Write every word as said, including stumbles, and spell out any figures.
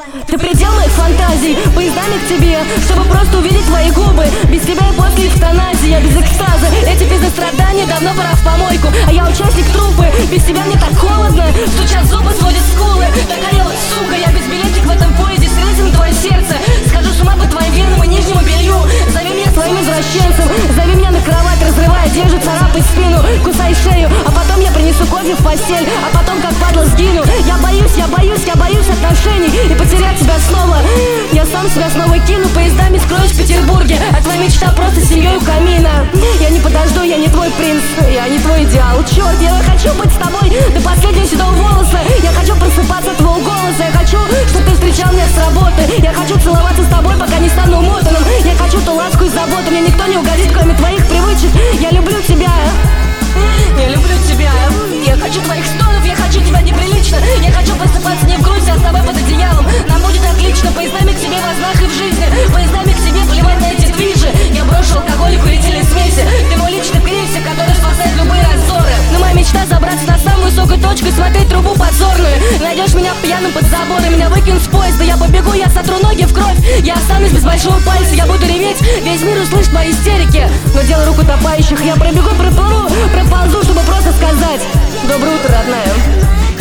Ты предел моих фантазий, поездами к тебе, чтобы просто увидеть твои губы. Без тебя и после эвтаназии, я без экстаза. Эти пиздострадания давно пора в помойку, а я участник трупы. Без тебя мне так холодно, стучат зубы, сводят скулы. Такая вот сука, я безбилетник в этом поезде. Срезано твое сердце, схожу с ума по твоим венам и нижнему белью. Зови меня своим извращенцем, зови меня на кровать, разрывай одежду, царапай спину, кусай шею. А потом я принесу кофе в постель, а потом как падла сгину. Я боюсь, я боюсь, я боюсь отношений и потерять тебя снова. Я сам себя снова кину, поездами скроюсь в Петербурге, а твоя мечта просто семьей у камина. Я не подожду, я не твой принц, я не твой идеал. Черт, я хочу быть с тобой до последнего седого волоса. Я хочу просыпаться от твоего голоса, я хочу, чтобы ты встречал меня с работы. Я хочу целоваться с тобой, пока не стану умотанным. Я хочу ту ласку и заботу, мне никто не угодит, кроме твоих привычек. Я люблю тебя, я люблю тебя. Я хочу твоих стонов, я хочу тебя неприлично. Я хочу просыпаться не в груди, а с тобой под одеялом. Нам будет отлично, поездами к тебе во снах и в жизни. Поездами к тебе плевать на эти движи. Я брошу алкоголь и курительные смеси. Ты мой личный кризис, который спасает любые раздоры. Но моя мечта забраться на самую высокую точку и смотреть трубу подзорную. Найдешь меня пьяным под забором, меня выкинут с поезда. Я побегу, я сотру ноги в кровь. Я останусь без большого пальца, я буду реветь. Весь мир услышит мои истерики. Но дело рук утопающих, я пробегу, проплыву, проползу, чтобы просто сказать: доброе утро, родная.